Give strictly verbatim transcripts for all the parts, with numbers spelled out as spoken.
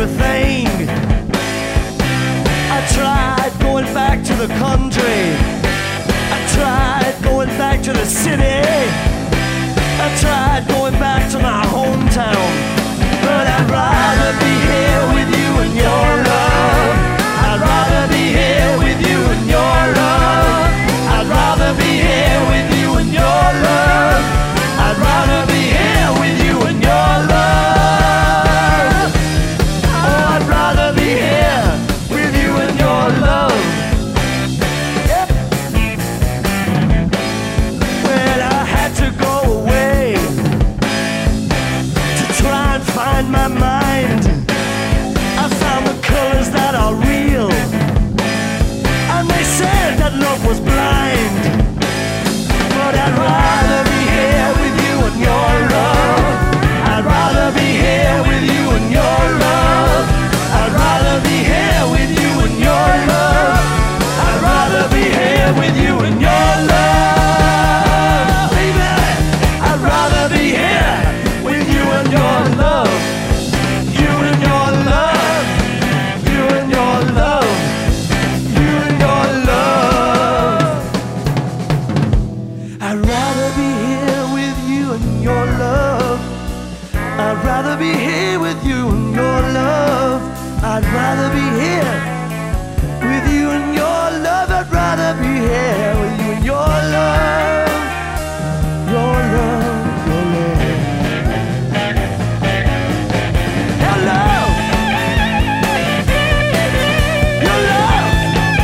everything. I tried going back to the country. I tried going back to the city. I tried going back to my hometown. But I'd rather be here with you and your love. I'd rather be here with you and your love. I'd rather be here with you and your love. I'd rather be here with you and your love. Oh, I'd rather be here with you and your love. Yep. Well, I had to go away to try and find my mind. I found the colors that are real, and they said that love was blind. But I'd rather be here with you and your love. I'd rather be here with you and your love. I'd rather be here with you and your love. I'd rather be here with you and your love. Baby, I'd rather be here with you and your love. You and your love. You and your love. You and your love. I'd rather be here with you and your love. I'd rather be here with you and your love. I'd rather be here with you and your love. I'd rather be here with you and your love. Your love, your love. Hello. Your love.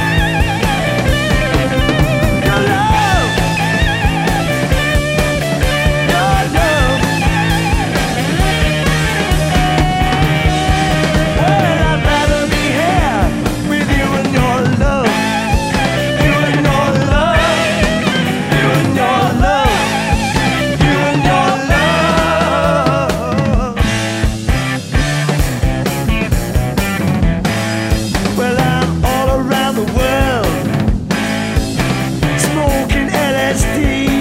Your love. Your love. Well, I'd rather be here with you and your love. You and your love. You and your love. You and your love. Well, I'm all around the world, smoking L S D.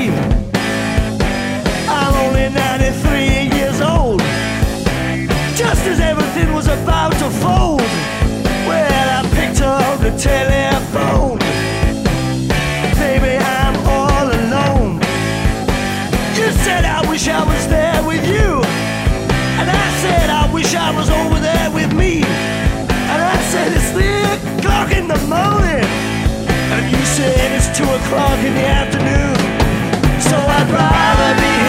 I'm only ninety-three years old, just as everything was about to fold. Well, I picked up the telephone. Baby, I'm all alone. You said I wish I was there with you, and I said I wish I was over there with me. And I said it's three o'clock in the morning, and you said it's two o'clock in the afternoon. So I'd rather be